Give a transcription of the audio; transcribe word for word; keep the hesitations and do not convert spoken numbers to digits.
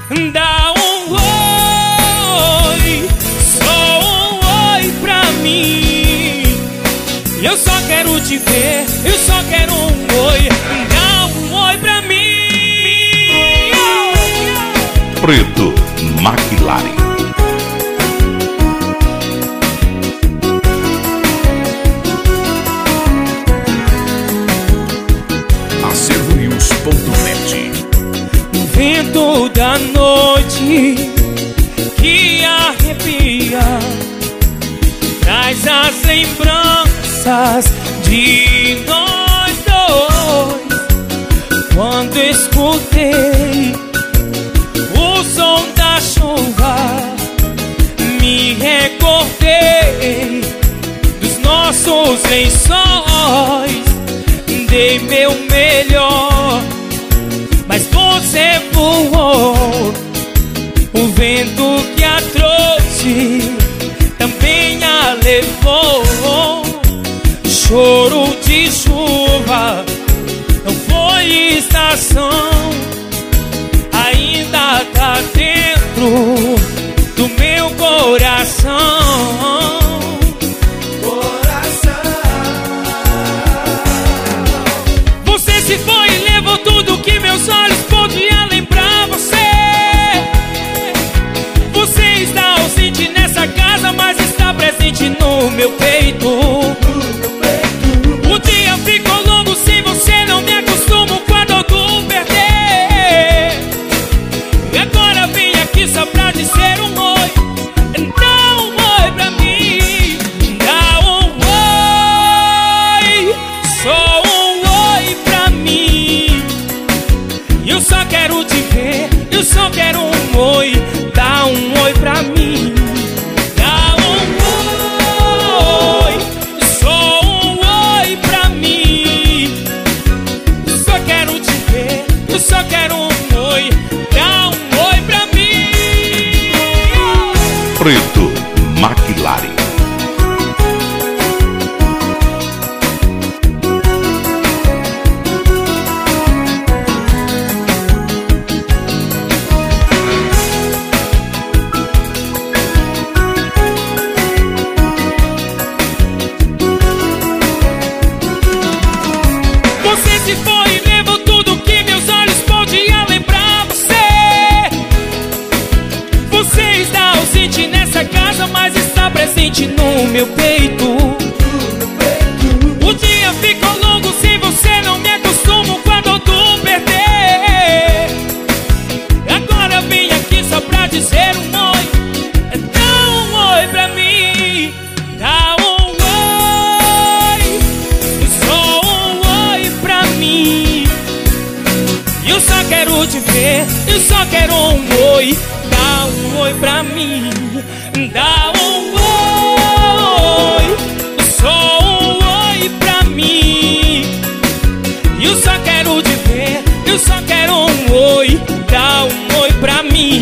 dá um oi, só um oi pra mim. Eu só quero te ver, eu só quero um oi, dá um oi pra mim. Preto McLaren. Acervo News ponto net. O vento da noite que arrepia traz as lembranças de nós dois. Quando escutei o som da chuva, me recordei dos nossos lençóis. Dei meu melhor, mas você voou. O vento que a trouxe também a levou. Choro de chuva não foi estação, ainda tá dentro do meu coração. Você se foi e levou tudo que meus olhos podiam lembrar você. Você está ausente nessa casa, mas está presente no meu peito. O dia ficou longo sem você, não me acostumo com a dor do perder. E agora vim aqui só pra dizer um oi. Dá um oi pra mim, dá um oi, só um oi pra mim. Eu só quero te ver, eu só quero um oi, dá um oi pra mim. Dá um oi, só um oi pra mim. Eu só quero te ver, eu só quero um oi, dá um oi pra mim. Preto McLaren. Você se foi e levou tudo que meus olhos podiam lembrar você. Você está ausente nessa casa, mas está presente no meu peito. O dia ficou longo sem você, não me acostumo com a dor do perder. Agora vim aqui só pra dizer um oi. Dá um oi pra mim, dá um oi, só um oi pra mim. Eu só quero te ver, eu só quero um oi, dá um oi pra mim. Dá um oi, só um oi pra mim. Eu só quero te ver, eu só quero um oi, dá um oi pra mim.